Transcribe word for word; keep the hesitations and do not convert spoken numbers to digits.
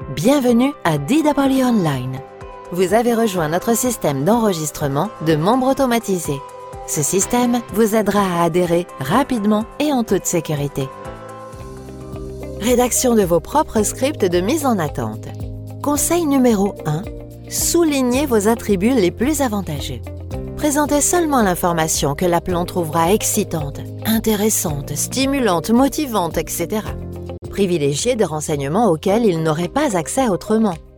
Bienvenue à D W Online. Vous avez rejoint notre système d'enregistrement de membres automatisés. Ce système vous aidera à adhérer rapidement et en toute sécurité. Rédaction de vos propres scripts de mise en attente. Conseil numéro un. Soulignez vos attributs les plus avantageux. Présentez seulement l'information que l'appelant trouvera excitante, intéressante, stimulante, motivante, et cetera. Privilégiez des renseignements auxquels il n'aurait pas accès autrement.